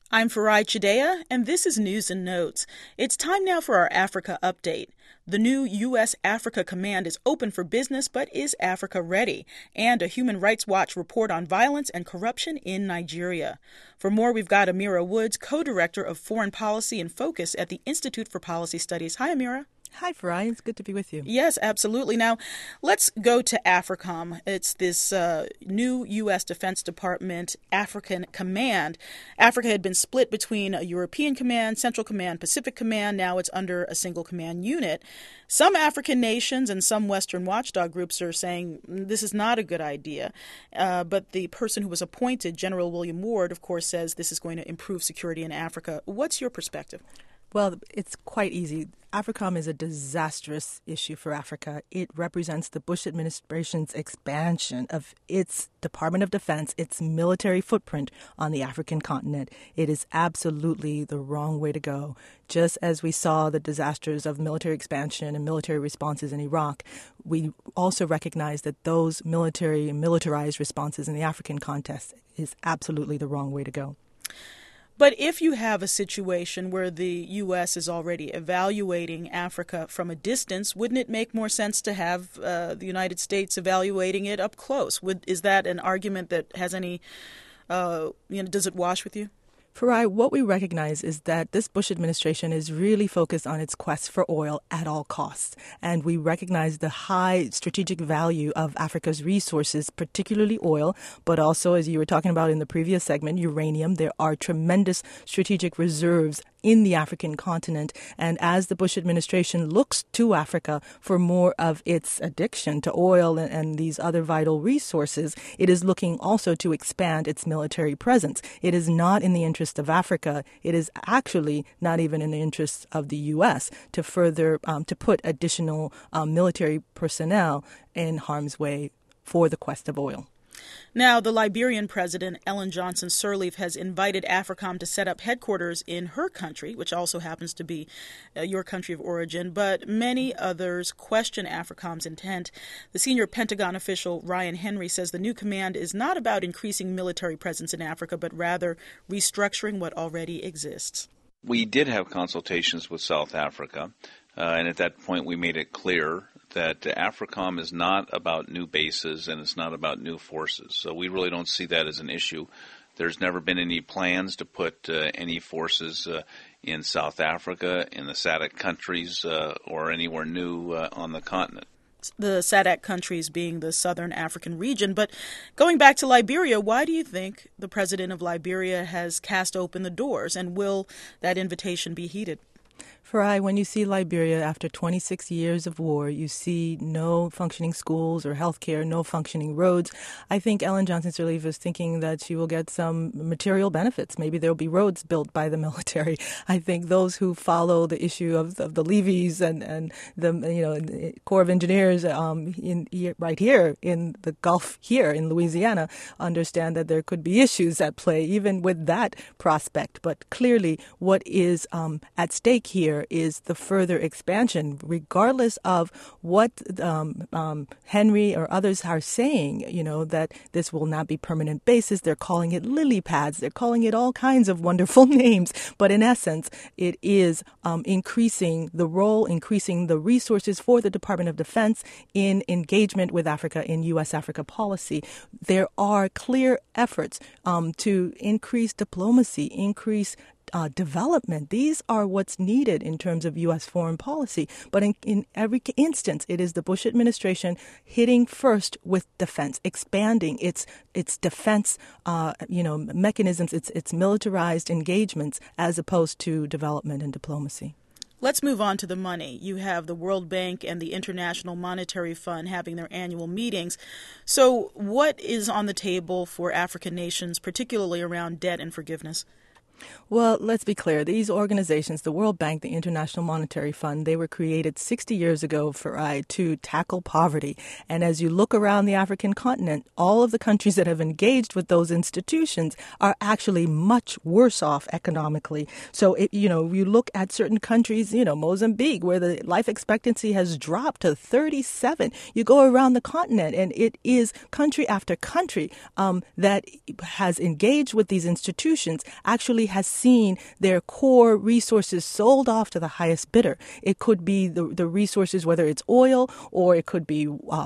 I'm Farai Chideya, and this is News and Notes. It's time now for our Africa update. The new U.S. Africa Command is open for business, but is Africa ready? And a Human Rights Watch report on violence and corruption in Nigeria. For more, we've got Amira Woods, co-director of Foreign Policy and Focus at the Institute for Policy Studies. Hi, Amira. Hi, Farai. It's good to be with you. Yes, absolutely. Now, let's go to AFRICOM. It's this new U.S. Defense Department African Command. Africa had been split between a European Command, Central Command, Pacific Command. Now it's under a single command unit. Some African nations and some Western watchdog groups are saying this is not a good idea. But the person who was appointed, General William Ward, of course, says this is going to improve security in Africa. What's your perspective? Well, it's quite easy. AFRICOM is a disastrous issue for Africa. It represents the Bush administration's expansion of its Department of Defense, its military footprint on the African continent. It is absolutely the wrong way to go. Just as we saw the disasters of military expansion and military responses in Iraq, we also recognize that those militarized responses in the African context is absolutely the wrong way to go. But if you have a situation where the U.S. is already evaluating Africa from a distance, wouldn't it make more sense to have the United States evaluating it up close? Is that an argument that has any, does it wash with you? Farai, what we recognize is that this Bush administration is really focused on its quest for oil at all costs. And we recognize the high strategic value of Africa's resources, particularly oil, but also, as you were talking about in the previous segment, uranium. There are tremendous strategic reserves in the African continent. And as the Bush administration looks to Africa for more of its addiction to oil and these other vital resources, it is looking also to expand its military presence. It is not in the interest of Africa. It is actually not even in the interest of the U.S. to further to put additional military personnel in harm's way for the quest of oil. Now, the Liberian president, Ellen Johnson Sirleaf, has invited AFRICOM to set up headquarters in her country, which also happens to be your country of origin, but many others question AFRICOM's intent. The senior Pentagon official, Ryan Henry, says the new command is not about increasing military presence in Africa, but rather restructuring what already exists. We did have consultations with South Africa, and at that point we made it clear that AFRICOM is not about new bases and it's not about new forces. So we really don't see that as an issue. There's never been any plans to put any forces in South Africa, in the SADC countries, or anywhere new on the continent. The SADC countries being the Southern African region. But going back to Liberia, why do you think the president of Liberia has cast open the doors, and will that invitation be heeded? Farai, when you see Liberia after 26 years of war, you see no functioning schools or healthcare, no functioning roads. I think Ellen Johnson Sirleaf is thinking that she will get some material benefits. Maybe there will be roads built by the military. I think those who follow the issue of the levies and the Corps of Engineers right here in the Gulf here in Louisiana understand that there could be issues at play even with that prospect. But clearly, what is at stake here is the further expansion, regardless of what Henry or others are saying, that this will not be permanent bases. They're calling it lily pads. They're calling it all kinds of wonderful names. But in essence, it is increasing the role, increasing the resources for the Department of Defense in engagement with Africa in U.S.-Africa policy. There are clear efforts to increase diplomacy, increase development. These are what's needed in terms of U.S. foreign policy. But in every instance, it is the Bush administration hitting first with defense, expanding its defense, mechanisms, its militarized engagements, as opposed to development and diplomacy. Let's move on to the money. You have the World Bank and the International Monetary Fund having their annual meetings. So what is on the table for African nations, particularly around debt and forgiveness? Well, let's be clear. These organizations, the World Bank, the International Monetary Fund, they were created 60 years ago to tackle poverty. And as you look around the African continent, all of the countries that have engaged with those institutions are actually much worse off economically. So, you look at certain countries, Mozambique, where the life expectancy has dropped to 37. You go around the continent, and it is country after country that has engaged with these institutions actually really has seen their core resources sold off to the highest bidder. It could be the resources, whether it's oil, or it could be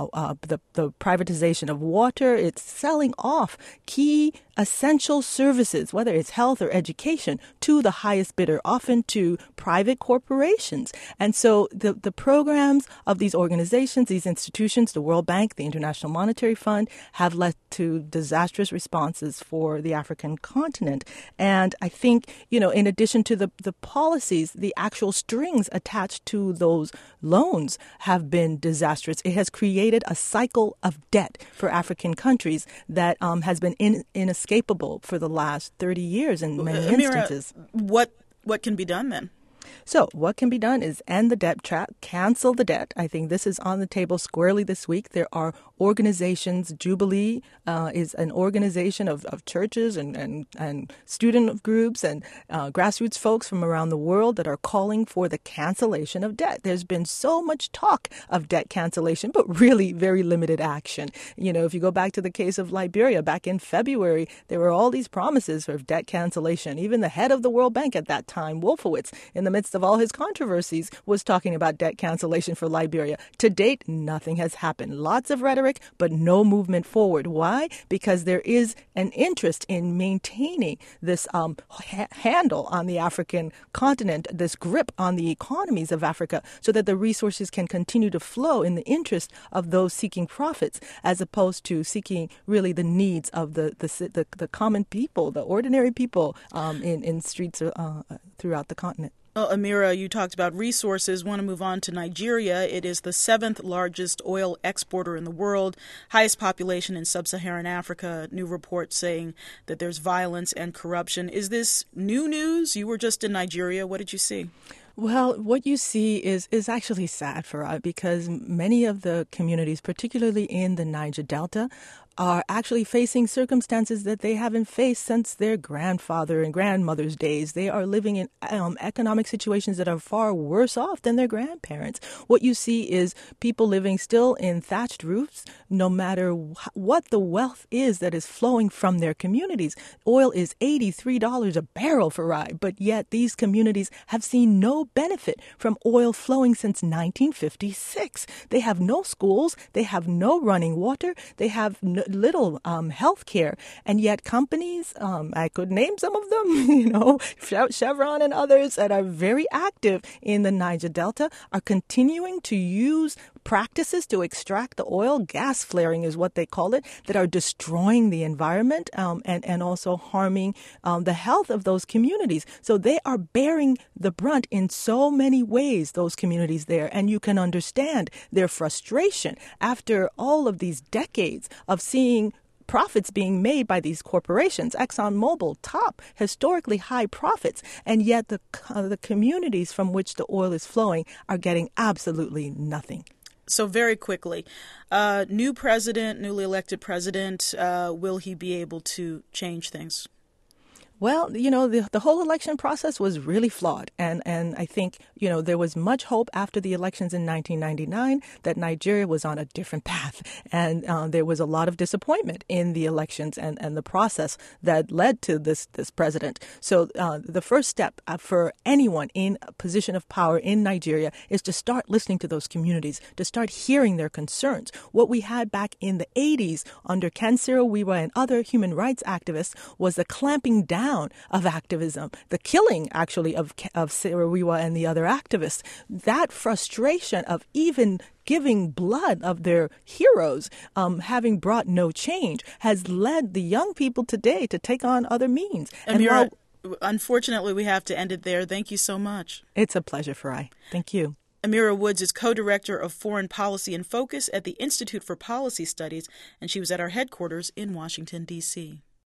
the privatization of water. It's selling off key essential services, whether it's health or education, to the highest bidder, often to private corporations. And so the programs of these organizations, these institutions, the World Bank, the International Monetary Fund, have led to disastrous responses for the African continent. And I think, in addition to the policies, the actual strings attached to those loans have been disastrous. It has created a cycle of debt for African countries that has been inescapable for the last 30 years in many instances. What can be done then? So what can be done is end the debt trap, cancel the debt. I think this is on the table squarely this week. There are organizations. Jubilee is an organization of churches and student groups and grassroots folks from around the world that are calling for the cancellation of debt. There's been so much talk of debt cancellation, but really very limited action. If you go back to the case of Liberia back in February, there were all these promises of debt cancellation. Even the head of the World Bank at that time, Wolfowitz, in the midst of all his controversies, was talking about debt cancellation for Liberia. To date, nothing has happened. Lots of rhetoric, but no movement forward. Why? Because there is an interest in maintaining this handle on the African continent, this grip on the economies of Africa, so that the resources can continue to flow in the interest of those seeking profits, as opposed to seeking really the needs of the common people, the ordinary people in streets throughout the continent. Well, Amira, you talked about resources. Want to move on to Nigeria. It is the 7th largest oil exporter in the world, highest population in sub-Saharan Africa. New reports saying that there's violence and corruption. Is this new news? You were just in Nigeria. What did you see? Well, what you see is actually sad, Farah, because many of the communities, particularly in the Niger Delta, are actually facing circumstances that they haven't faced since their grandfather and grandmother's days. They are living in economic situations that are far worse off than their grandparents. What you see is people living still in thatched roofs, no matter what the wealth is that is flowing from their communities. Oil is $83 a barrel for rye, but yet these communities have seen no benefit from oil flowing since 1956. They have no schools, they have no running water, they have little health care, and yet companies, I could name some of them, Chevron and others that are very active in the Niger Delta, are continuing to use practices to extract the oil. Gas flaring is what they call it, that are destroying the environment and also harming the health of those communities. So they are bearing the brunt in so many ways, those communities there, and you can understand their frustration after all of these decades of seeing profits being made by these corporations. ExxonMobil, top historically high profits, and yet the communities from which the oil is flowing are getting absolutely nothing. So very quickly, newly elected president, will he be able to change things? Well, the whole election process was really flawed. And I think, there was much hope after the elections in 1999 that Nigeria was on a different path. And there was a lot of disappointment in the elections and the process that led to this president. So the first step for anyone in a position of power in Nigeria is to start listening to those communities, to start hearing their concerns. What we had back in the 80s under Ken Saro-Wiwa and other human rights activists was the clamping down of activism, the killing actually of Saro-Wiwa and the other activists. That frustration of even giving blood of their heroes, having brought no change, has led the young people today to take on other means. Amira, unfortunately, we have to end it there. Thank you so much. It's a pleasure, Farai. Thank you. Amira Woods is co-director of Foreign Policy in Focus at the Institute for Policy Studies, and she was at our headquarters in Washington, D.C.